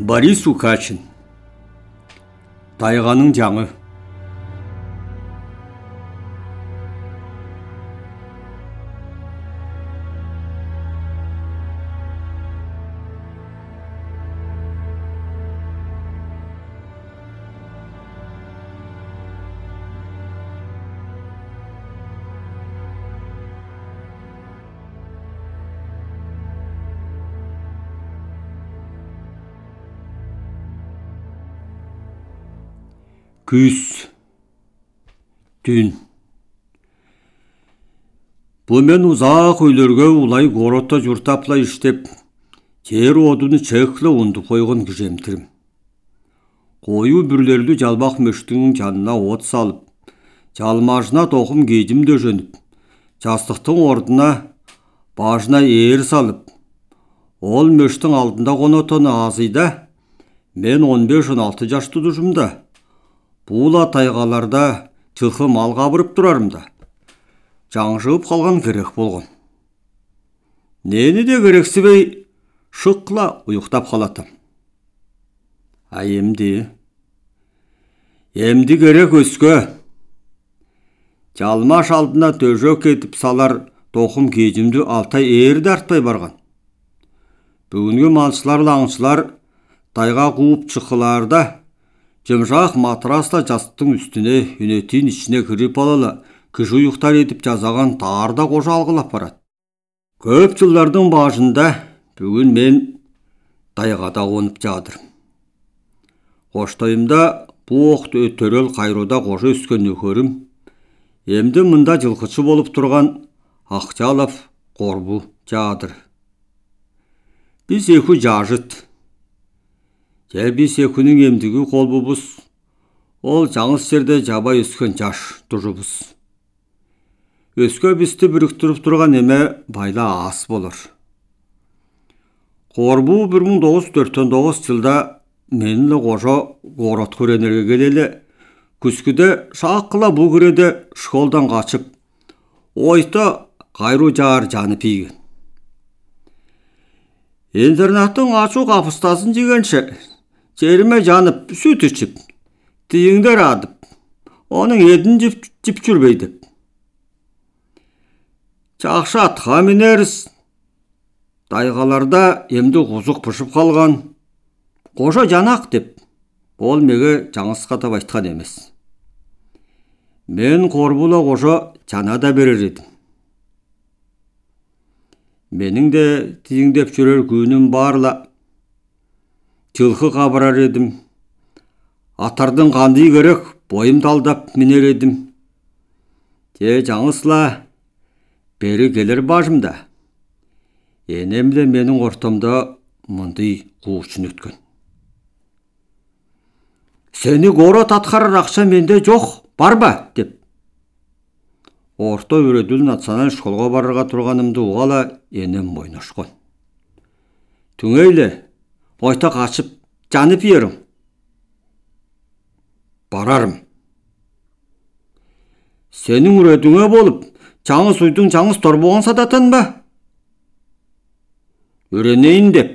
Борис Укачин. Тайғаның жаңы. Күз, түн. Бұл мен ұзақ өйлерге улай горотта жұртаплай іштеп, жер одыны чеклі ұнды қойғын кіжемтірім. Қойу бүрлерді жалбақ мөштің жанына от салып, жалмажына тоқым кежімді жөніп, жастықтың ордына бажына ер салып, ол мөштің алдында қонотыны азыйда, мен 15-16 жашты тұжымда. Була тайғаларда жылқы мал қабырып тұрарымда. Жаңжығып қалған керек болған. Нені де керексібей шықла ұйықтап қалатым. Емді керек өске. Жалмаш алдына төжек етіп салар тоқым кежімді алтай ерді артпай барған. Бүгінгі малшылар лаңшылар тайға қуып шықыларда жымжақ матраста жастың үстіне үнетін ішіне кіріп алалы, кіж ұйықтар етіп жазаған тарда қожа алғылап барады. Көп жылдардың бажында бүгін мен тайғада қонып жадырым. Қоштайымда бұл оқты өттерел қайруда қожа өскен өкерім, емді мұнда жылқычы болып тұрған Ақчалов Қорбу жадыр. Біз екі жажыт. Біз екінің емдігі қолбыбыз, ол жаңыз жерде жабай өскен жаш тұжыбыз. Өске бізді бүріктіріп тұрған еме байла ас болыр. Қорбу 1949 жылда менілі қожа ғорат көренерге келелі, күскіде шаққыла бұл күреде школдан қачып, ойта қайру жар жаны пейген. Интернаттың ашу қапыстасын жегенше, жеріме жанып, сүт ішіп, тиіңдер адып, оның едін жіп жүрбейді. Чақшы атқа менеріз, тайғаларда емді ғузық пұшып қалған, қожа жанақ деп, ол меге жаңысқа тап айтқан емес. Мен Қорбула қожа жана да берер едім. Менің де тиіңдеп жүрер күнім барла, жылқы қабырар едім. Атардың қандай керек, бойымды алдап мінер едім. Те жаңысла, бері келер бажымда. Енемле менің ортамда мұндай қуышын өткен. Сені город атқарар ақша менде жоқ, бар ба? Деп. Орта өреділ национал школға барырға тұрғанымды уғала енем мойнашқан. Түңейлі, ойта қашып, жанып ерім. Барарым. Сенің үредіңе болып, жаңыз ұйдың жаңыз тор болған садатын ба? Үренейін деп.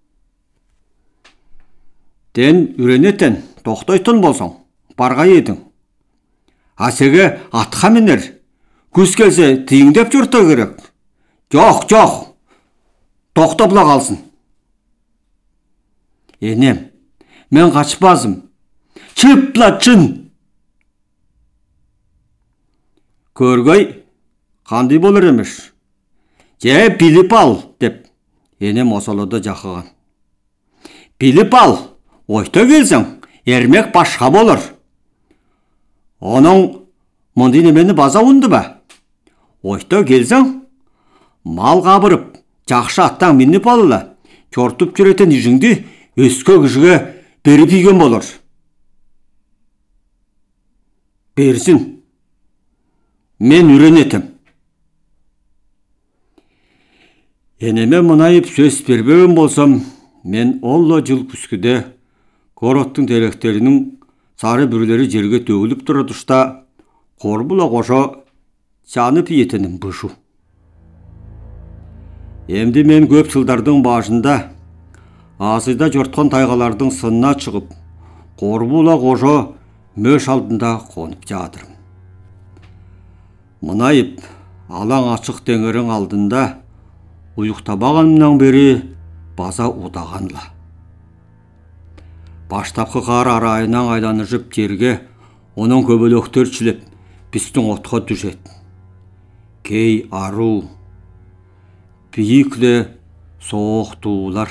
Ден үренетен, тоқтайтын болсаң, барға едің. Асеге атқа мінер, күз келсе тиіңдеп жүрті керек. Жоқ, тоқтапла қалсын. Енем, мен қашпазым. Чыпла чын. Көргөй, қандай болыр емеш. Біліп ал, деп. Енем осалыда жақыған. Біліп ал, ойта келсең, ермек башқа болыр. Оның мұндай немені база ұнды ба? Ойта келсең, мал қабырып, жақшы аттан мініп алыла, кертіп жүретін жүзіңді өске күжіге беріп иген болыр. Берсін. Мен үренетім. Енеме мұнайып сөз бербеген болсам, мен олла жыл күскіде городтың деректерінің сары бүрлері жерге төгіліп тұры тұшта Қорбула қожа жанып етінің бұшу. Емді мен көп жылдардың бажында Асыйда жортқан тайғалардың сынына шығып, Қорбула қожо мөш алдында қонып жатырым. Мұнайып, алаң ашық теңірің алдында ұйықтабағаннан бері база удағанла. Баштапқы қар арайынан айланышып жерге, оның көбелектер чілеп, біздің отқа düşет. Кей ару, бейікле соқ туылар.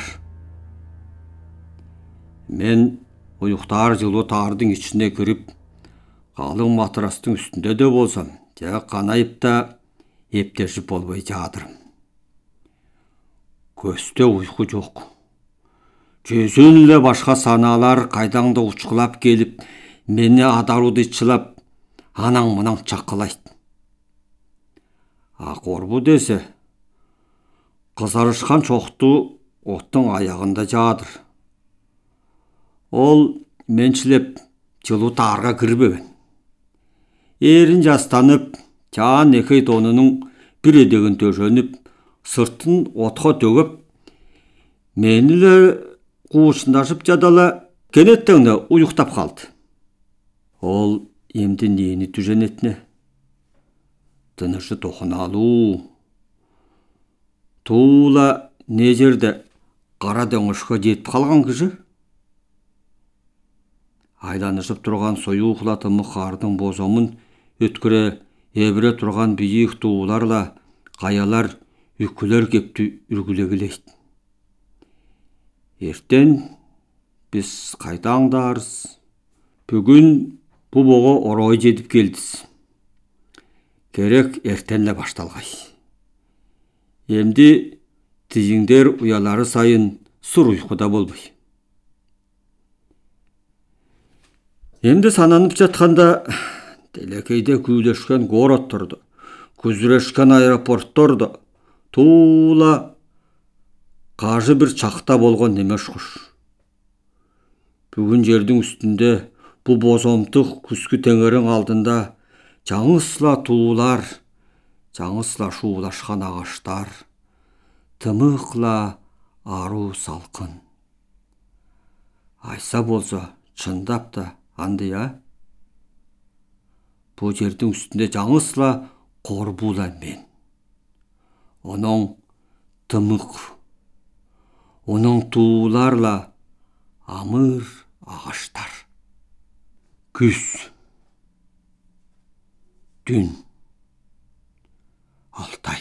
Мен ұйықтар жылы тардың ішіне кіріп, қалың матрастың үстінде де болсам, жақ қанайып та ептешіп болбай жатырым. Көсте ұйқы жоқ. Жүзінлі башқа саналар қайдаңда ұшқылап келіп, мені адаруды чылап, анаң-мұнаң чаққылайды. Қорбу десе, қызарышқан шоқты оттың аяғында жадыр. Ол меншілеп жылу тарға кірбеген. Ерін жастанып, жан екей тонының бір едеген төженіп, сыртын отқа төгіп, менілі қуышындашып жадала, кенеттеңді ұйықтап қалды. Ол емді нені түженетіне? Тынышы тоқыналу. Туыла не жерде қара дөңішқа жетіп қалған кіші? Айланышып тұрған сою құлатымы қардың бозомын өткіре ебіре тұрған бейік туыларла қаялар үкілер кепті үргілегілейді. Ертен біз қайтаңдарыз. Бүгін бұл боғы орой жетіп келдіз. Керек ертенле башталғай. Емді тізіңдер ұялары сайын сұр ұйқыда болбай. Енді сананып жатқанда телекейде күйлешкен город тұрды, күзірешкен аэропорт тұрды, туыла қажы бір чақта болған немеш құш. Бүгін жердің үстінде бұл бозомтық күскі теңерің алдында жаңысла туылар, жаңысла шуылашқан ағаштар, тымықла ару салқын. Айса болса, чындап та андай, Бұл жердің үстінде жаңысла Қорбула мен. Оның тымық, оның туыларла амыр ағаштар. Күз, дүн, алтай.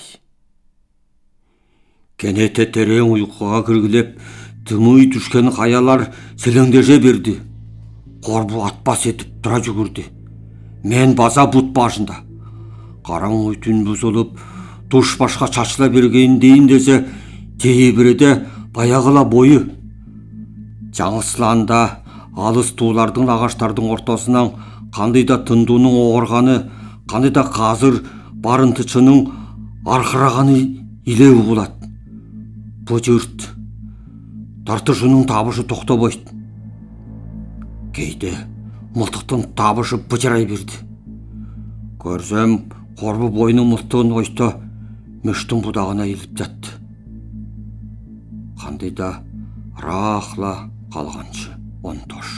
Кенете терең ұйқыға кіргілеп, тымый түшкен қаялар сіліңдеже берді. Қорбу атпас етіп тұра жүгірді. Мен база бұт башында. Қараң өйтін бұзылып, туш башқа чачыла берген дейін десе, кейбіреде баяғыла бойы. Жаңысланда алыс туылардың ағаштардың ортасынан қандайда тындуының оғырғаны, қандайда қазір барынтычының арқырағаны илеу болады. Бұ жұрт, тартышының табышы тоқтабайды. Кейде мылтықтың табышы бұжырай берді. Көрсем, Қорбу бойының мылтығын ойса, мөштің бұдағына еліп жатты. Қандайда рақла қалғаншы, он тош.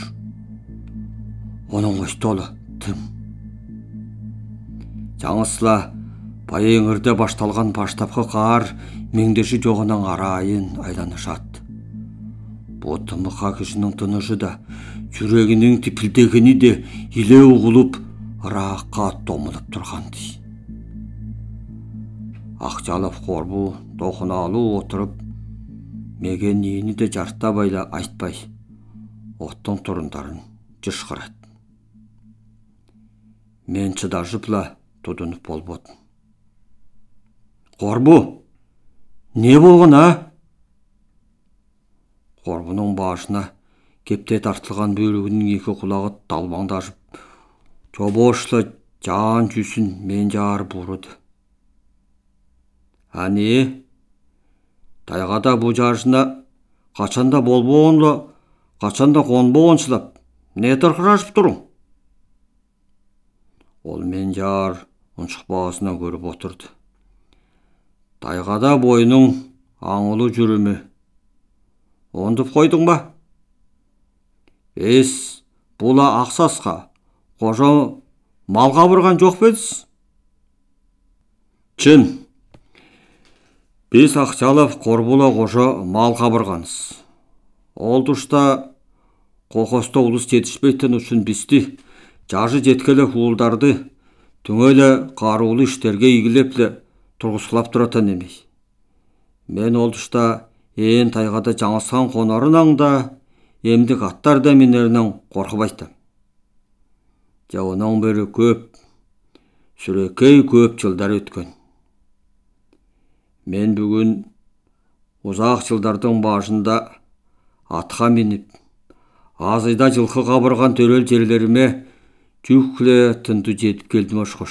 Оның ойстолы тым. Жаңысла байыңырды башталған баштапқы қар меңдеші жоғынан арайын айланышат. Бұ тымықа кішінің тынышы да, жүрегінің тіпілдегені де илеу құлып, раққа томылып тұрғанды. Ақчалып Қорбу тоқыналы отырып, меген ені де жарта байла айтпай, оттың тұрындарын жышқырады. Мен чыдажыпла тұдынып болбодым. Қорбу, не болған, Қорбуның башына кепте тартылған бөрігінің екі құлағы талбаңдашып, жобошла жан жүсін мен жарып ұрыды. Әне, тайғада бұ жаршына қачанда болбоғынла, қачанда қонбоғыншылап, не тұрқырашып тұрың? Ол мен жар ұншықпағысына көріп отырды. Тайғада бойының аңылы жүрімі, Ондып қойдың ба? Бұла ақсасқа, қожа мал қабырған жоқ бедіз? Чын, бес ақчалап Қорбула қожа мал қабырғаныз. Ол дұшта қоқоста ұлыс жетішпейтін үшін бісті, жажы жеткелі ұлдарды түңелі қарулы іштерге игілеплі тұрғысқылап тұратын емей. Мен ол дұшта ең тайғада жаңасқан қонарын аңда, емдік аттар да менерінен қорқып айтам. Жауынан бері көп, сүрекей көп жылдар өткен. Мен бүгін ұзақ жылдардың башында атқа мініп, азайда жылқы қабырған төрел жерлеріме жүкле тынды жетіп келдім ашқош.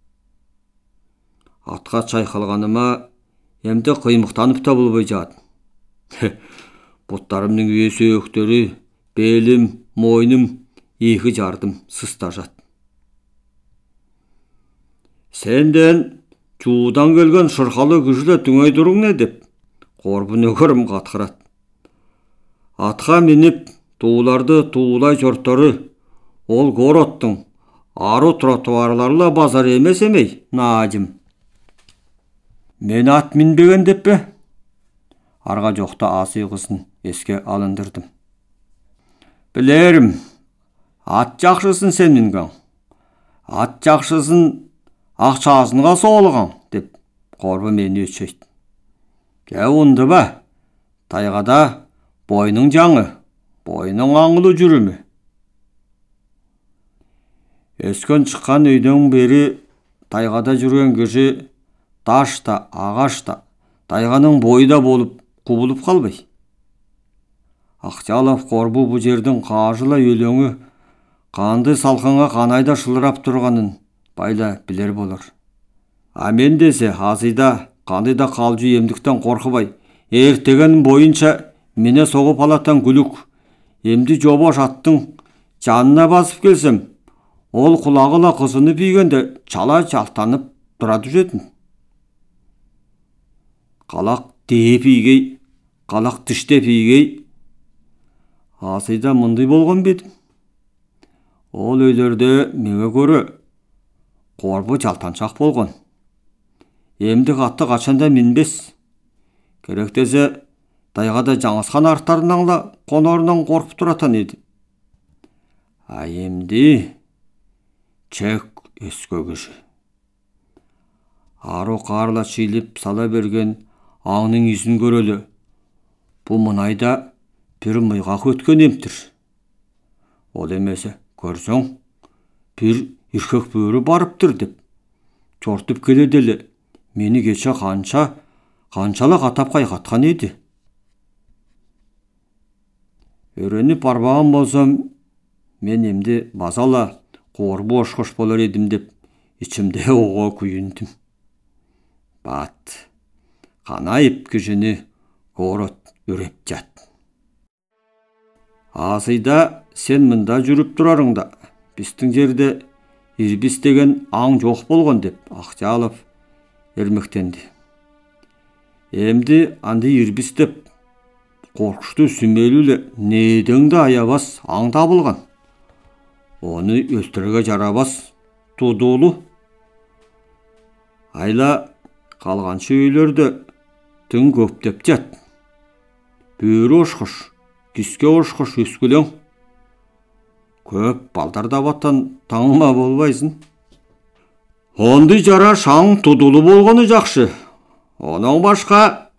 Атқа чайқалғаныма емді қимықтанып та болбай жадым. Бұттарымның үйесі өктері, белім, мойным, екі жардым сыста жат. Сенден жуудан келген шырқалы күжілі түңей дұрың не деп, Қорбу нөкерім қатқырат. Атқа мініп, туыларды туылай жұрттары, ол гороттың ару тротуарларла базар емес емей, наажым. Мен ат мінбеген деп бе? Арға жоқта асы қызын еске алындырдым. Білерім, ат жақшысын сен мінген. Ат жақшысын ақшасынға соғылған, деп Қорбу мені өтшейді. Онды ба, тайғада бойның жаңы, бойның аңылы жүрімі. Өскен шыққан үйдің бері тайғада жүрген кіші ташта, ағашта, тайғаның бойда болып, құбылып қалбай. Ақчалап Қорбу бұл жердің қажыла өлеңі қанды салқынға қанайда шылырап тұрғанын байла білер болар. Амен десе, азида қандайда қалжу емдіктен қорқыбай, ертеген бойынша мене соғып алаттан күлік, емді жоба жаттың жанына басып келсем, ол құлағыла қызыны бейгенде чала жалтанып тұрады жетін. Қалақ дейіп егей, қалақ тіштеп егей, асайда мұндай болған бедім. Ол өйлерде меңе көрі Қорбу жалтаншақ болған. Емді қатты қачанда мінбес. Керектесе, тайғада жаңасқан арттарынаңла қонарынан қорқып тұрatan еді. Емді чек өске кіші. Ару қарла шиліп сала берген аңның ізін көрелі. Бұл мұнайда бір мыйғақ өткен емтір. Ол емесі, көрсең, бір иркек бөрі барыптыр деп. Чортып келеділі, мені кеше қаншала қатап қайқатқан еді. Өреніп барбаған болсам, мен емді базала Қорбу ошқош болар едім деп, ішімде оға күйіндім. Бат, қанайып кішіні город өреп жат. Асыйда сен мында жүріп тұрарыңда, біздің жерде ирбис деген аң жоқ болған деп, Ақчалов ермектенді. Емді анды ирбис деп, қорқышты сүмелілі недіңді аябас аң табылған. Оны өлтірге жарабас тудулу. Айла қалғаншы үйлерді түн көптеп жат. Бөрі ошқыш, кіске ошқыш өскілең. Көп балдарда баттан таңыма болбайсың. Онды жара шаң тудулу болғаны жақшы. Оның башқа,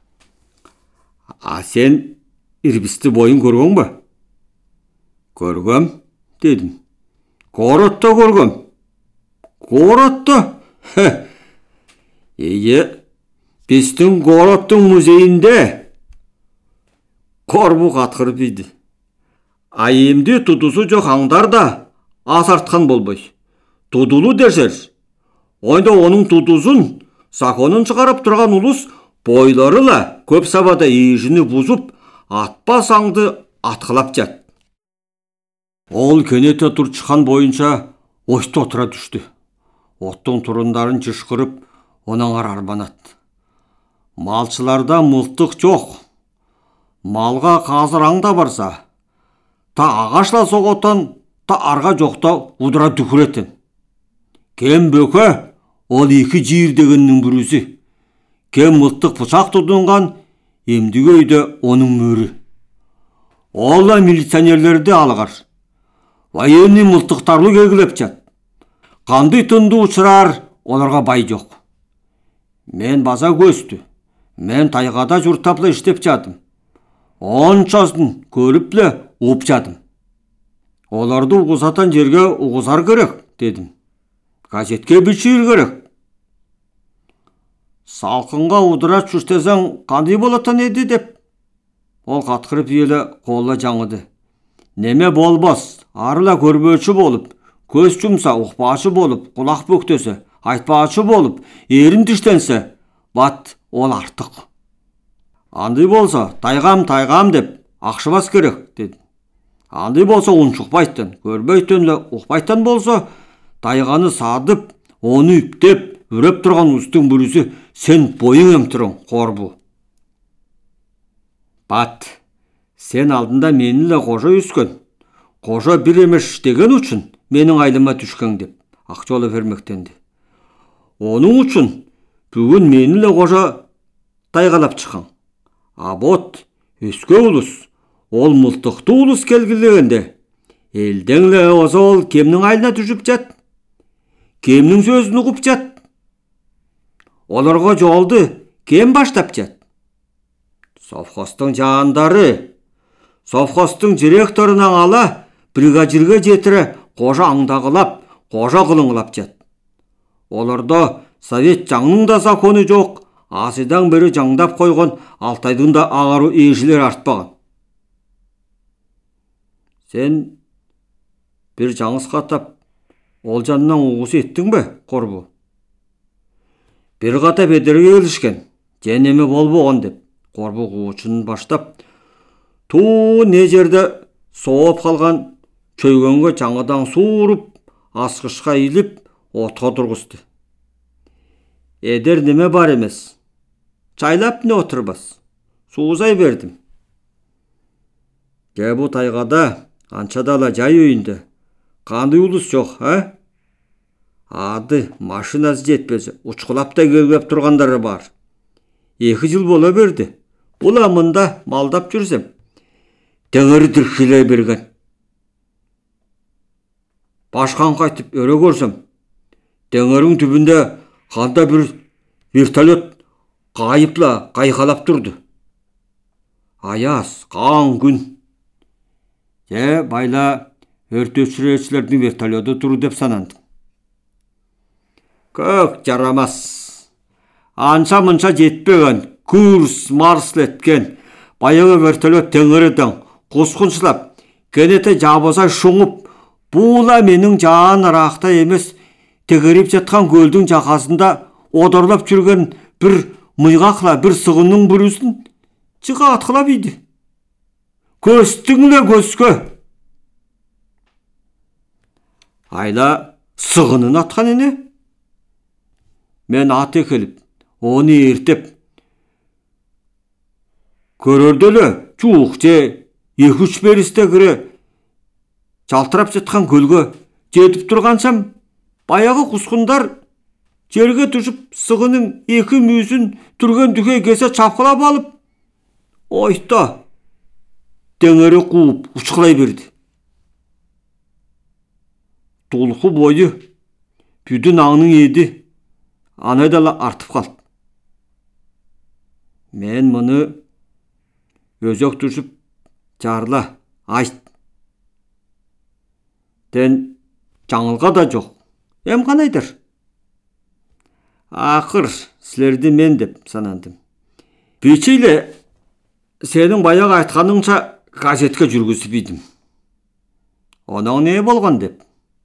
сен ирбисті бойын көрген ба? Көргем, дедім. Городта көргем. Городта? Біздің городтың музейінде. Қорбу қатқырып еді. Айымды тудусу жоқ аңдар да асартқан болбай. Тудулу дерсер. Ойда оның тудузун законын шығарып тұрған ұлыс бойларыла көп сабада ежіні бұзып, атпас аңды атқылап жат. Ол кенеті тұрчықан бойынша ойты отыра düşті. Оттың тұрындарын жышқырып, онаңар арбанат. Малшыларда мылтық жоқ. Малға қазір аңда барса, та ағашла соғотан, та арға жоқта удыра дүкіретін. Кем бөкі, ол екі жиыр дегеннің бүрізі. Кем мылттық пұшақ тұтынған, емдігі өйді оның мөрі. Олла милиционерлерді алығар. Военный мылттықтарлы кегілеп жат. Қанды тұнды ұшырар, оларға бай жоқ. Мен база көсті. Мен тайғада жұртаплы іштеп жадым. Оншасын көріплі ұп жадым. Оларды ұғызатан жерге ұғызар керек, дедім. Газетке бүшір керек. Салқынға ұдыра чүштезен қандай болатын еді деп. Ол қатқырып елі қолы жаңыды. Неме болбас, арыла көрбөчі болып, көз жұмса ұқпашы болып, құлақ бөктесі, айтпашы болып, ерін түштенсе, бат ол артық. Андай болса, тайғам деп, ақшыбас керек, деді. Андай болса, ұншықпайтын, көрбейтінлі ұқпайтын болса, тайғаны садып, оны үптеп, үреп тұрған ұстың бүрісі, сен бойың емтірің, қорбу. Бат, сен алдында менілі қожа өскен. Қожа бір емеш деген үшін менің айлыма түшкен деп, ақчолы вермектенді. Оның үшін бүгін менілі қожа тайғалап шыққан. Абот, өске ұлыс, ол мұлтықты ұлыс келгілегенде. Елденлі оз ол кемнің айлына түшіп жат, кемнің сөзін ұғып жат. Оларға жолды кем баштап жат. Совхостың жандары, совхостың директорынан ала, бригадирге жетірі қожа аңдағылап, қожа қылыңылап жат. Оларда совет жаңның да законы жоқ, асыдан бері жаңдап қойған Алтайдың да ағару ешілер артпаған. Сен бір жаңыз қатап, ол жанынан ұғысы еттің бе, қорбу? Bir қата бедерге келішкен, женеме бол болған деп, қорбу қуычын баштап, ту не жерде соғып қалған чөйгенге жаңадан суырып, асқышқа иліп, отқа тұрғысты. Едер неме бар емес, чайлап не отырбас, суызай бердім. Бұл тайғада, анчадала жай өйінді, қанды ұлыс жоқ, Ады, машинасы жетпесі, ұчқылап та келгеп тұрғандары бар. 2 жыл бола берді. Ола мұнда малдап жүрсем, теңірі дүркелей берген. Башқан қайтып өре көрсем, теңірің түбінде қанда бір вертолет қайыпла қайқалап тұрды. Аяз, қан күн. Байла өртөшірешілердің вертолеты тұру деп сананды. Көк жарамас. Анша-мұнша жетпеген, курс марсыл еткен, баяғы вертолет теңірідің құсқыншылап, кенеті жабозай шоңып, бұла менің жан рақта емес, тегеріп жатқан көлдің жақасында одырлап жүрген бір мұйғақла бір сығынның бүрісін жыға атқылап еді. Көстіңле көске. Айла сығынын атқан ене? Мен ат екеліп, оны ертеп, көрерделі, чуық же, 2-3 берісте кіре, жалтырап жатқан көлге жетіп тұрғансам, баяғы құсқындар жерге түшіп, сығының 2 мүйізін түрген дүке кесе чапқылап алып, ойта, теңері қуып, ұшқылай берді. Толқы бойы, пүйдің аңның еді, анайдала артып қалды. Мен мұны өзек түшіп, жарла, айт. Ден жаңылға да жоқ. Қанайдыр? Ақыр, сілерді мен деп санандым. Бечейлі, сенің баяғы айтқаныңша газетке жүргізіп едім. Оның не болған деп?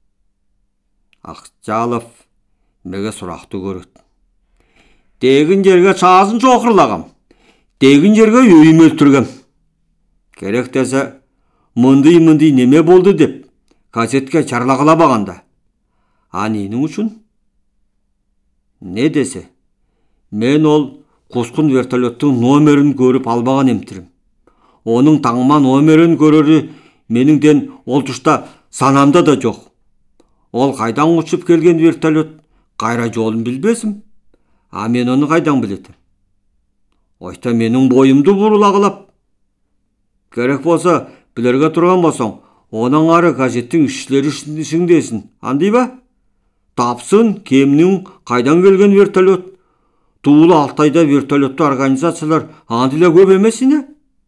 Ақжалов меге сұрақты көреді. Дегін жерге чазын жоқырлағам. Дегін жерге өйім өлтіргем. Керек десе, мұндай неме болды деп, газетке чарлағыла бағанда. А ненің үшін? Не десе, мен ол құсқын вертолеттің номерін көріп албаған емтірім. Оның таңман өмірін көрері меніңден ол тұшта санамда да жоқ. Ол қайдан ұшып келген вертолет, қайра жолын білбесім, а мен оны қайдан білетім? Ойта менің бойымды бұрылағылап. Керек болса, білерге тұрған болсаң, оның ары газеттің ішшілері ішіндесін, андай ба? Тапсын, кемнің қайдан келген вертолет? Туылы Алтайда вертолетті организациялар андыла көп емесіне?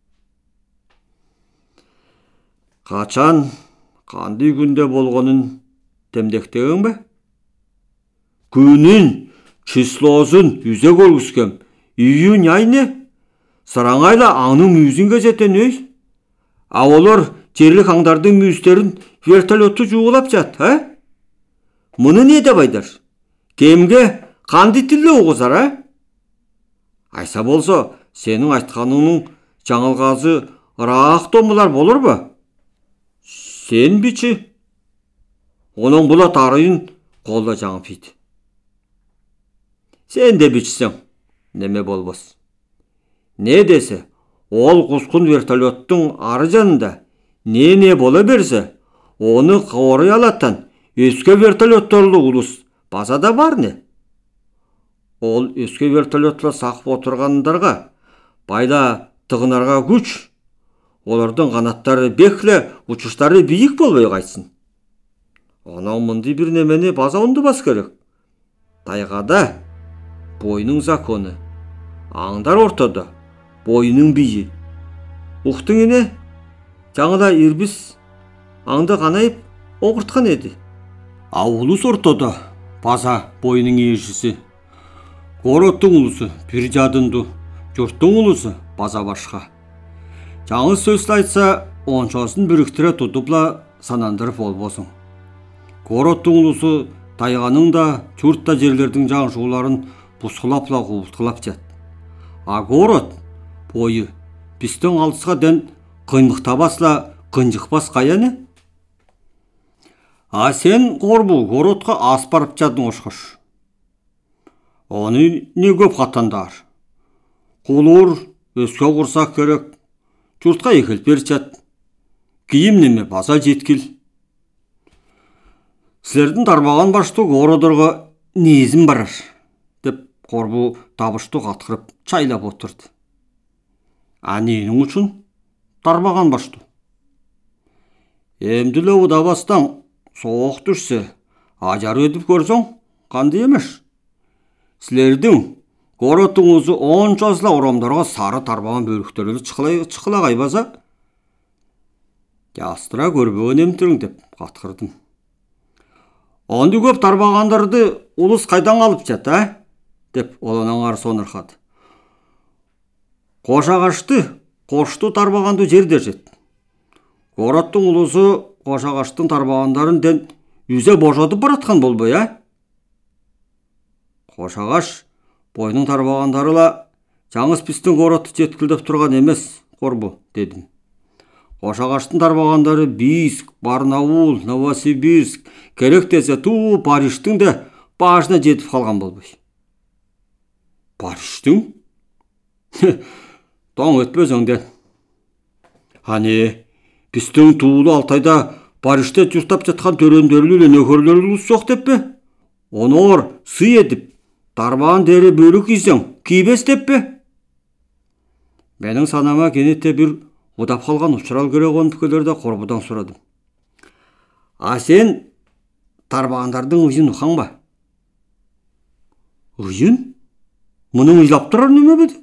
Қачан, қандай күнде болғанын темдектеген бе? Күнін, числосын үзе көргіскем. Июнь айны? Сараңайла аңның мүйізін кезетен өй? А олар жерлік аңдардың мүйістерін вертолетті жуғылап жат, ә? Мұны не деп айдар? Кемге қанды тілі оғызар, ә? Айса болса, сенің айтқаныңның жаңылғазы рақ томылар болыр ба? Сен бичі? Оның бұла тарайын қолда жаңы пейді. Сен де бичсің, неме болбас. Не десе, ол құсқын вертолеттің ары жанында не бола берсе, оны қоры алаттан өске вертолетторлы ұлыс базада бар не? Ол өске вертолетла сақып отырғандарға, байда тығынарға күш, олардың қанаттары беклі, ұчыштары биік болбай қайтсын. Онау мұнды бір немені база ұнды бас керек. Тайғада бойының законы, аңдар ортада бойының бейі. Ұқтың ене, жаңыда ирбіс аңды қанайып оғыртқан еді. Аулыс ортада база бойының ешісі. Қороттың ұлысы бір жадынды, жұрттың ұлысы база башқа. Жаңы сөзді айтса, оншасын біріктіре тұтыпла санандырып ол болсын. Қороттың ұлысы тайғаның да, жұртта жерлердің жаңшуларын бұсқылапла құлтқылап жат. А қорот бойы біздің алысқа дән қиынмықтабасла қынжықпас қаяны? А сен қорбу қоротқа ас барып жадың ошқыш. Оны не көп қатандар. Қолуыр өске құрсақ керек. Жұртқа екіл бер жат. Киім неме база жеткіл. Сілердің тарбаған башты қородырға незім барар, деп қорбу табышты қатқырып чайлап отырды. А ненің үшін тарбаған башты? Емділі ұдабастан соғық түшсе, ажар өдіп көрсің, қанды емеш? Сілердің қораттың өзі оншасыла орамдарға сары тарбаған бөліктерді чықылағай база, жастыра көрбеген емтірің деп қатқырдым. Онды көп тарбағандарды ұлыс қайдан алып жат, ә? Деп оланан ары сонырқады. Қошағашты, қошты тарбағанды жерде жет. Қораттың ұлысы қошағаштың тарбағандарын ден үзе божадып баратқан болбай, ә? Қошағаш бойының тарбағандарыла жаңыз пістің қоратты жеткілдіп тұрған емес, қорбу, дедім. Қошағаштың тарбағандары Бийск, Барнаул, Новосибирск, керек десе ту Париштің де бажына жетіп қалған болбай. Париштің? Тоң өтпезіңден. Хане, біздің туылы Алтайда Париште жүртап жатқан төрендерлі нөкерлерлі соқ деп бе? Оны ор сый едіп, тарбаған дәрі бөлі кийсең, кейбес деп бе? Менің санама кенетте бір ұдап қалған ұшырал керек он пікірлерді қорбудан сұрадым. А сен тарбағандардың ұйын ұқан ба? Ұйын? Мұның ұйлап тұрар неме беді?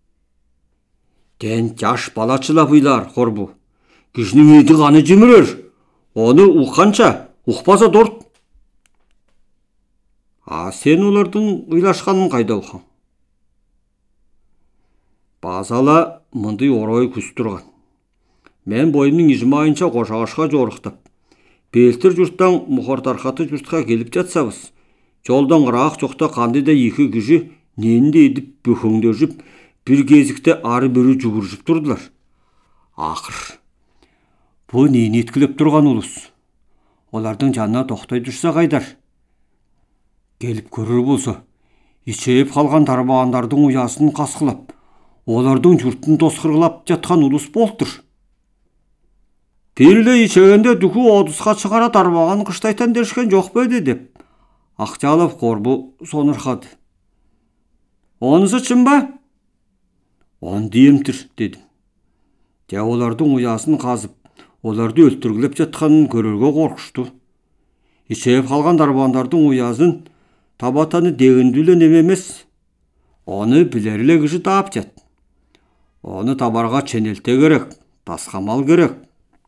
Ден жаш балачылап ұйлар, қорбу. Кішінің еді ғаны жемірер. Оны ұққанша, ұқпаса дорт. А сен олардың ұйлашқанын қайда ұқан? Базала мұндай орой күз тұрған. Мен бойымның ижмайынша қошағашқа жорықтап. Белтір жұрттан мұхартарқаты жұртқа келіп жатсабыз. Жолдан қырақ жоқта қандайда екі күші ненде едіп бөкіңдер жүп, бір кезікте ары бөрі жүгіржіп тұрдылар. Ақыр, бұл нені еткіліп тұрған ұлыс? Олардың жанына тоқтай тұрса қайдар? Келіп көрір болса, ичейіп қалған тарбағандардың ұясын қасқылап, олардың жұртын тосқырғылап жатқан улус болтыр. Бириле ичегенде дүкү одусқа чыгара тарбаган кыштайтан дешкен жок беди деп, Акчалов Корбу сонырқады. Онысы чын ба? Онды емтір, дедім. Же олардың уясын қазып, оларды өлтіргілеп жатқанын көрерге қорқышты. Ичеп қалған дарбандардың уязын табатаны дегінділі немемес. Оны білерлі кіші таап жат. Оны табарға ченелте керек, тасқамал керек.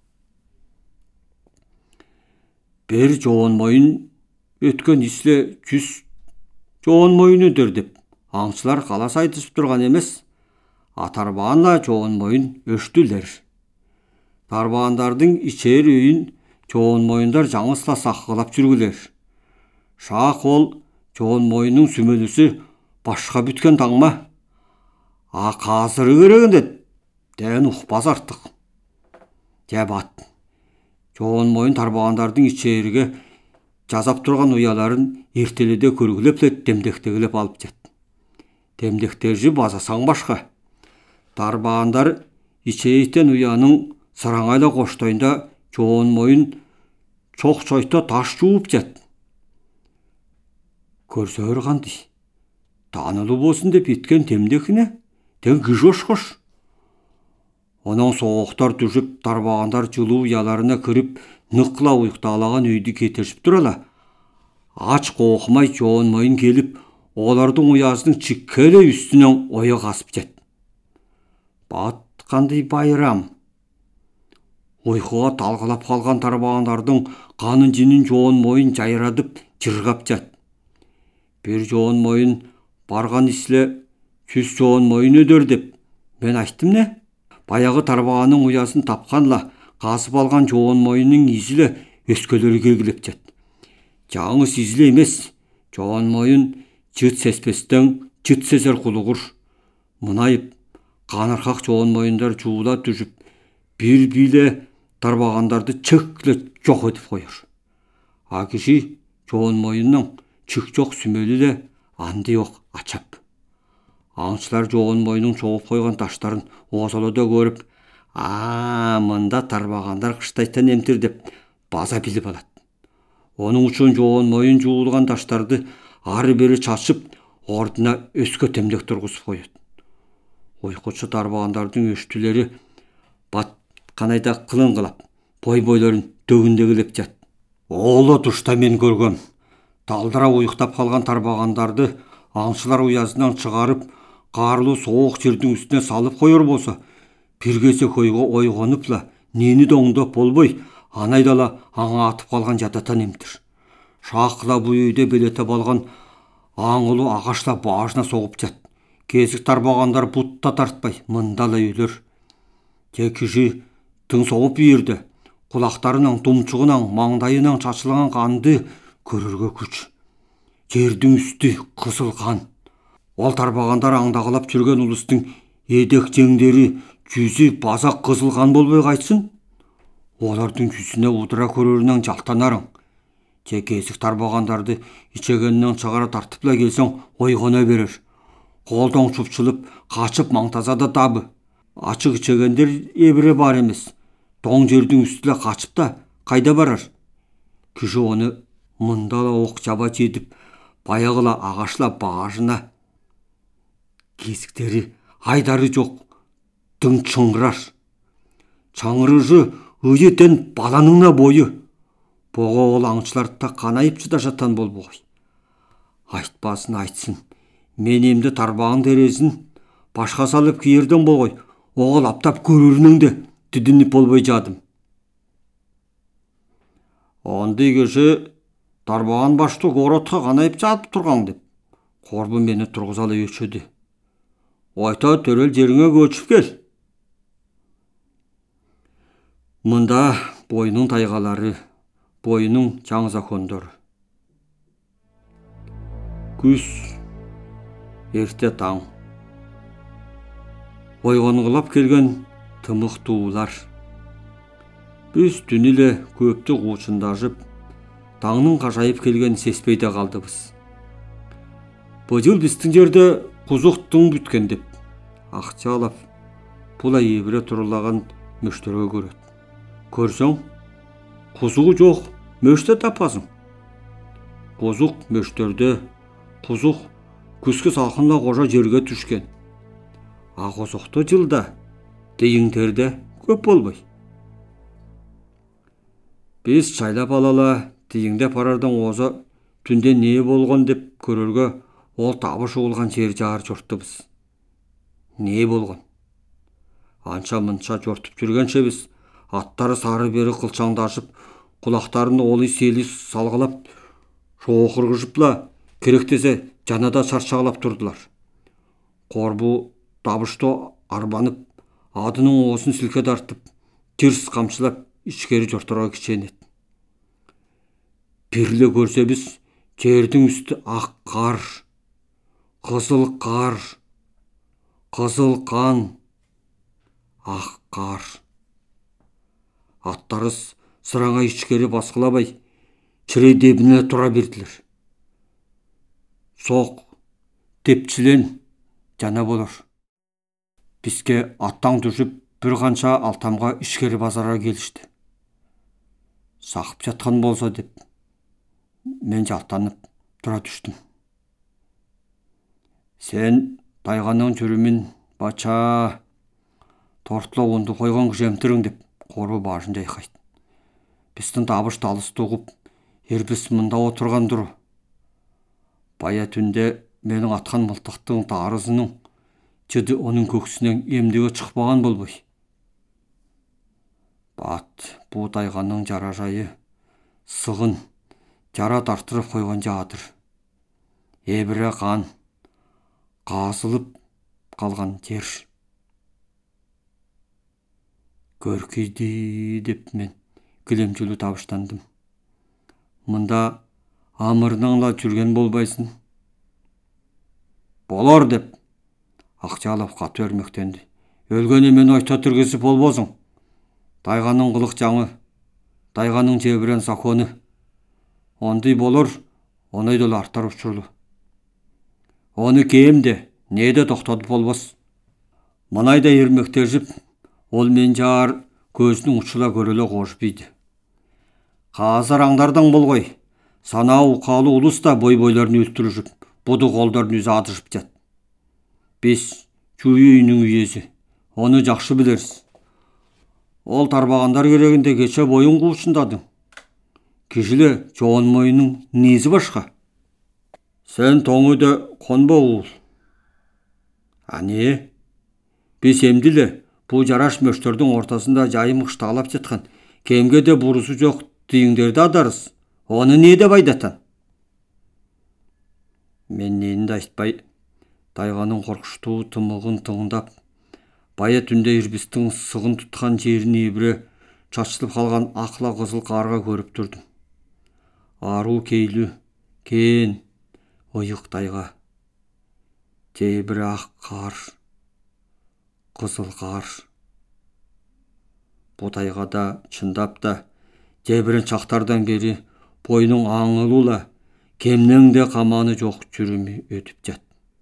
Бір жоон мойын өткен исле жүз жоон мойын өдір деп, аңшылар қалас айтысып тұрған емес. Атарбағанла жоон мойын өштілер. Тарбағандардың ичер өйін жоон мойындар жаңысла саққылап жүргілер. Шақ ол жоон мойынның сүмелісі башқа бүткен таңма. Қазыры керегінде дән ұқпас артық. Жәп ат. Жоон мойын тарбағандардың ичеріге жазап тұрған уяларын ертеледе көргілеп демдектегілеп алып жат. Демдектержі базасаң башқа. Тарбағандар ичейтен уяның сыраңайлы қоштайында жоон мойын чоқ чойта таш жуып жат. Көрсөр қанды. Танылы болсын деп еткен темдекіне, тен кіжош-қош. Оның соғықтар түжіп, тарбағандар жылу уяларына кіріп, нықла ұйықталаған үйді кетершіп тұрала. Ач қоқымай жоон мойын келіп, олардың уязының чиккеле үстінен ойы қасып жат. Батқандай байрам. Ойқыға талғылап қалған тарбағандардың қанын жинін жоон мойын жайрадып, жырғап жат. Бір жоон мойын барған исле жүз жоон мойын өдір деп, мен айттым не? Баяғы тарбағаның уясын тапқанла, қасып алған жоон мойынның изілі өскелері келгілеп жат. Жаңыз изілі емес, жоон мойын жыт сеспестен жыт сесер құлығыр. Мұнайып, қанырқақ жоон мойындар жуыла түжіп, бір биле тарбағандарды чөкле жоқ өтіп қойыр. Акиши жоон мойынның чүк жоқ сүмелі анды жоқ ачап. Аңшылар жоон мойынның соғып қойған таштарын осалыда көріп, мында тарбағандар қыштайтан емтір деп база біліп алады. Оның үшін жоон мойын жуылған таштарды ары-бері чашып, ордына өске темдек тұрғызып қойды. Ойқұтшы тарбағандардың өштілері бат қанайда қылын қылап, бой-бойларын төгіндегілеп жат. Олы тұшта мен көргем. Талдыра ұйықтап қалған тарбағандарды аңшылар уязынан шығарып, қарлы соғық жердің үстіне салып қойыр болса, піргесі көйге ойғаныпла, нені доңдап болбой, анайдала аңа атып қалған жататан емтір. Шақла бұл үйде белетіп алған аңылы ағашла бажына соғып жат. Кезік тарбағандар бұтта тартпай, мындала үйлер. Текіші тың соғып үйірді. Құлақтарының тұмчығынан, маңдайынан шашылған қанды көрерге күш. Жердің үсті қызыл қан. Ол тарбағандар аңдағылап жүрген ұлыстың едек жеңдері жүзі базақ қызыл қан болбай қайтсын. Олардың жүзіне удыра көрерінен жалтанарың. Кезік тарбағандарды ичегеннен шығара тартыпла келсең ойғана берер. Қолдан шупшылып, қачып маңтазада табы. Ашық ичегендер ебіре бар емес. Тоң жердің үстілі қачып та қайда барар? Күші оны мұндала оқ жаба жетіп, баяғыла ағашла бағажына. Кезіктері айдары жоқ, тың чыңғырар. Чаңырыжы үйетен баланыңна бойы. Боға ол аңшыларда қанайып чыда жаттан бол бұғай. Айтпасын айтсын, мен емді тарбағын терезін башқа салып киерден болғай, оғыл аптап көрерініңді түдініп болбай жадым. Онды кеші тарбаған башты қоротқа қанайып жатып тұрған деп, Корбу мені тұрғызалы өшеді. Ойта төрел жеріңе көчіп кел. Мұнда бойының тайғалары, бойының жаң закондары. Күз, ерте таң. Ойғанғылап келген тымық туылар. Біз түнілі көпті қуышындажып, таңның қажайып келген сеспейді қалды біз. Бұл жыл біздің жерде құзықтың бүткен деп, Ақчалап, бұла ебіре тұрылаған мөштерге көреді. Көрсең, құзығы жоқ, мөшті тапасың. Құзық мөштерді, құзық күзгі салқынла қожа жерге түшкен. Ақозықты жылда дейіңдерді көп болбай. Біз шайлап алала дейіңде парардан оза түнде не болған деп көрерге ол табы шуылған жер жағар жұрттыбыз. Не болған? Анша-мұнша жортып жүргенше біз аттары сары бері қылшаңдашып, құлақтарını олы селі салғылап, шоқырғыжыпла, керектесе жанада шаршағылап тұрдылар. Қорбу табышты арбанып, адының осын сілке тартып, теріс қамшылап, ішкері жортырға кішенеді. Бірлі көрсе біз, жердің үсті ақ қар, қызыл қар, қызыл қан, ақ қар. Аттарыз сыраңа ішкері басқылабай, чіре дебіне тұра берділер. Соқ, тепчілен, жана болыр. Бізге аттан düşіп, бір қанша алтамға ішкері базарға келішті. Сақып жатқан болса деп, мен жақтанып тұра түштім. Сен тайғанның түрімен бача, тортла онды қойған күжемтірің деп қорбы башын жайқайды. Біздің табыш талыс тоғып, ербіс мұнда отырған дұры. Бая түнде менің атқан мылтықтың тарызының жыды оның көксінен емдігі шықпаған болбай. Бат, бұл тайғанның жара жайы, сығын, жара тартырып қойған жадыр. Ебірі қан, қасылып қалған жер. Көркейді деп мен кілемчілі табыштандым. Мұнда амырнаңла жүрген болбайсын. Болар деп Ақчалап қаты өрмектенді. Өлгені мен ойта түргесі болбозың. Тайғаның қылық жаңы, тайғаның жебірен саконы. Ондай болыр, онайдыл артар ұшырлы. Оны кейімде, неде тоқтады болбос. Мұнайда ермектержіп, ол мен жар көзінің ұшыла көрілі қошпейді. Қазір аңдардан болғай, санау қалы ұлыста бой-бойларын өлтіріп, бұды қолдарын өзі адыршып жат. Бес чүйі үйінің үйесі, оны жақшы білеріз. Ол тарбағандар керегінде кеше бойын қуышындадың. Кешілі жоғын мойының незі башқа? Сен тоңыды қонба ұл. Ане, бес емділі, бұл жараш мөштердің ортасында жайым қыштағалап жеткен. Кемге де бұрысы жоқ дейіңдерді адарыз. Оны неде байдатан? Мен нені айтпай, тайғаның қорқыштуы тымығын тыңдап, бая түнде ербістің сығын тұтқан жерін ебірі чашылып қалған ақла қызыл қарға көріп тұрдым. Ару кейлі, кен, ойық тайға, жебірі ақ қар, қызыл қар. Бұл тайғада чындап да, жебірін чақтардан бері бойының аңылула, кемнің де қаманы жоқ жүрімі өтіп жат.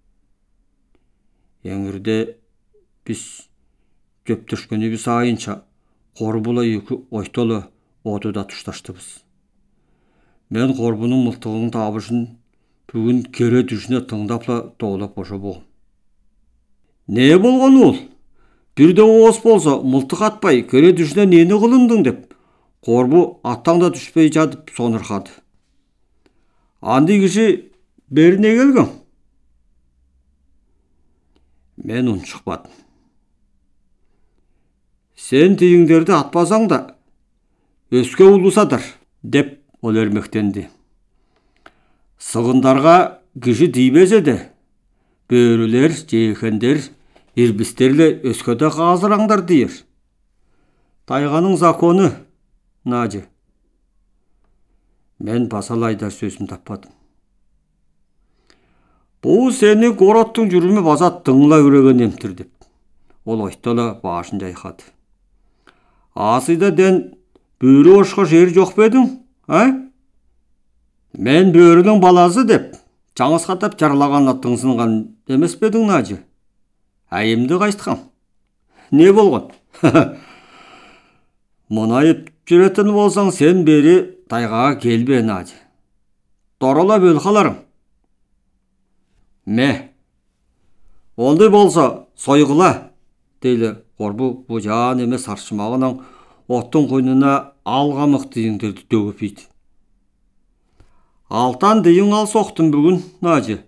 Еңірде біз көптішкені біз айынша қорбыла екі ойтолы одыда тұшташтыбыз. Мен қорбының мылтығын табышын бүгін кере дүшіне тыңдапла тоғылап қоша болғым. Не болған ол? Бірде оғыз болса мылтық атпай кере дүшіне нені қылындың деп, қорбы аттаңда түшпей жадып сонырқады. Анды кіші беріне келген? Мен ұн шықпадым. Сен дейіңдерді атпасаң да, өске ұлысадар, деп ол өрмектенді. Сығындарға кіші дейбезе де, бөрілер, жейхендер, ербістерлі өскеде қазыраңдар дейір. Тайғаның законы, нажы. Мен басалайдар сөзім таппадым. Бұл сені қороттың жүрімі базат тыңла өреген емтір деп. Ол ойттала башын жайқады. Асыда ден бөріошқа жер жоқ бедің, а? Мен бөрінің баласы деп, жаңыз қатап жарлаған аттың сынған демес бедің нажы. Әйімді қайыстықам. Не болған? Мұнайып жүретін болсаң, сен бері тайғаға келбе, Нади. Торала бөл қаларың. Ме, олды болса, сойғыла, дейлі Қорбу бұ жан емес аршымағынан оттың қойнына алғамық дейіндерді төгіп ейді. Алтан дейін ал соқтым бүгін, Нади.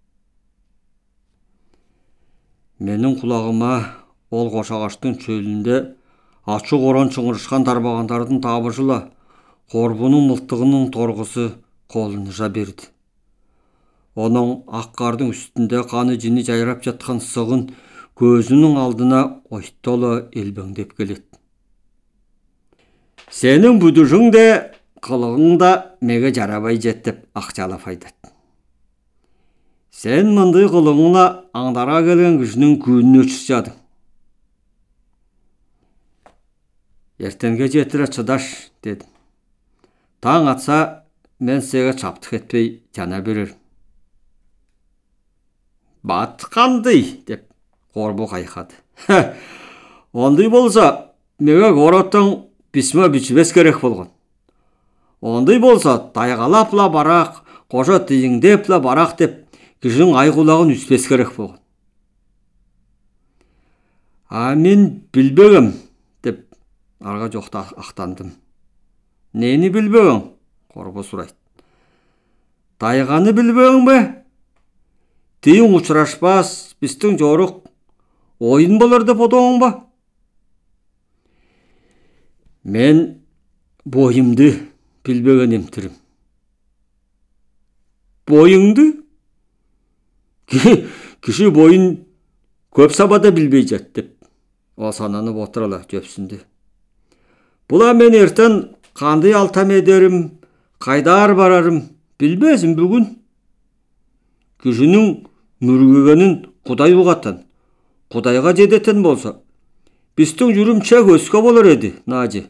Менің құлағыма ол қошағаштың чөлінде ашық оран шыңырышқан тарбағандардың табышыла Қорбуның мылтығының торғысы қолын жа берді. Оның ақ қардың үстінде қаны жini жайрап жатқан сығын көзінің алдына ойттолы елбеңдеп келеді. Сенің бүдіжің де, қылығың да меге жарабай жеттіп ақчалап айдады. Сен мындай қылығыңла аңдара келген кішінің күнін өчіс жадың. Ертенге жетірі чыдаш, дедім. Таң атса, мен сеге чаптық етпей жана берерім. Батқандай, деп Қорбу қайқады. Ондай болса, меге қороттың письма бичбес керек болған. Ондай болса, тайғалапла барақ, қожа тиіңдепла барақ деп, кішінің айғулағын үспес керек болған. Мен білбегім, деп арға жоқта ақтандым. Нені білбегің? Қорбу сұрайды. Тайғаны білбегің бе? Тиің ұшырашпас, біздің жорық ойын болар деп одоң ба? Мен бойымды білбеген емтірім. Бойыңды? Кіші бойын көп сабада білбей жат, деп осананып отырала жөпсінді. Бұла мен ертен қандай алтам едерім, қайдар барарым, білбезім бүгін. Кішінің мүргегенін Құдай ұғаттан, Құдайға жедетін болса, біздің жүрім чәк өске болар еді, Нади.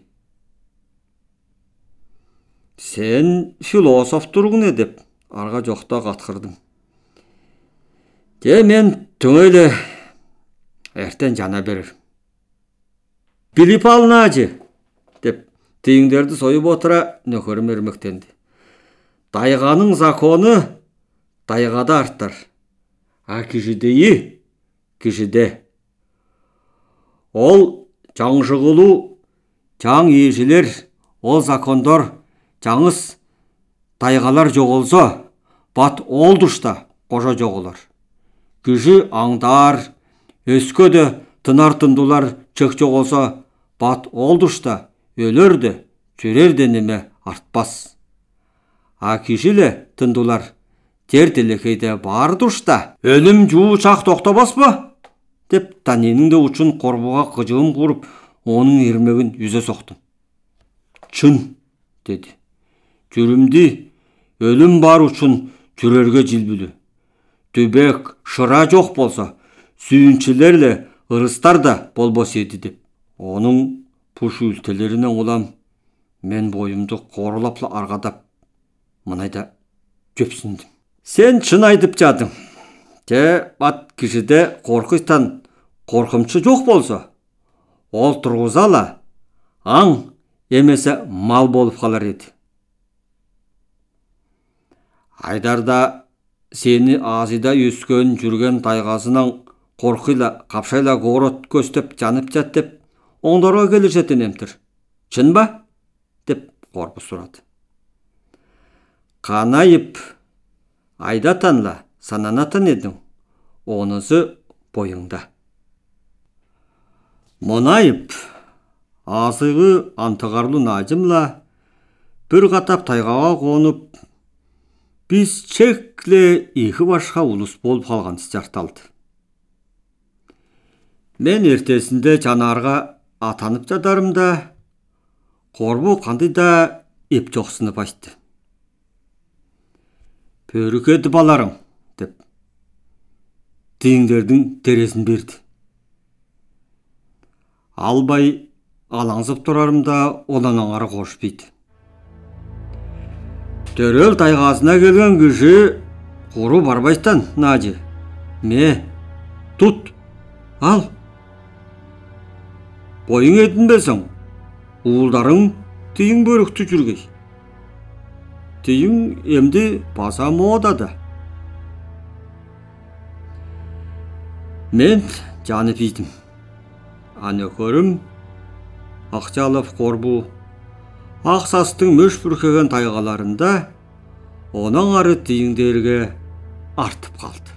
Сен философ тұрғын деп арға жоқта қатқырдым. Мен түңейлі әртен жана берір. Біліп ал, Нади, деп тиіңдерді сойып отыра нөкерім өрмектенді. Тайғаның законы тайғада арттар. А кішідейі, кішіде. Ол жаңжығылу, жаң ежілер, ол закондар, жаңыз тайғалар жоғылса, бат ол дұшта қожа жоғылар. Кіші аңдар, өскөді тынар тындулар чөк жоғылса, бат ол дұшта өлерді, жүрерді неме артпас. А кішілі тындулар тер телекейде бар дұшта өлім жуу чақ тоқтабас ба? Деп таненің де ұчын Қорбуға қыжығым құрып, оның ермегін үзе соқтым. Чын, деді. Жүрімді өлім бар ұчын жүрерге жылбілі. Төбек шыра жоқ болса, сүйіншілерлі ырыстар да болбос еді, деп. Оның пұш үлтелерінен олам, мен бойымды қорылапла арғадап, мынайда жөпсіндім. Сен чын айтып жадың. Бат кішіде қорқыстан қорқымшы жоқ болса, ол тұрғызала, аң емесе мал болып қалар еді. Айдарда сені азида өскен жүрген тайғасынан қорқыла, қапшайла ғорот көстеп жанып жат деп, оңдарға келішетін емтір. Чын ба? Деп Қорбу сұрады. Қанайып айдатанла сананатын едің, онысы бойыңда. Мұнайып азығы антығарлы Надимла бір қатап тайғаға қонып, біз чекле екі башқа ұлыс болып қалған жарталды. Мен ертесінде жанарға атанып жатарымда, Қорбу қандай да еп жоқсынып айтты. Пөрікеді баларың, деп тиіңдердің тересін берді. Албай алаңзып тұрарымда олан аңары қошпейді. Төрел тайғасына келген кіші құру барбайстан, Нади. Ме, тұт, Ал. Бойың едінбесің, уылдарың тиің бөрікті жүргей. Тиің емді баса модады. Мен жанып едім. Аны көрім, Ақчалов қорбу, Ақсастың мөш бүркеген тайғаларында, оның ары тиіңдерге артып қалды.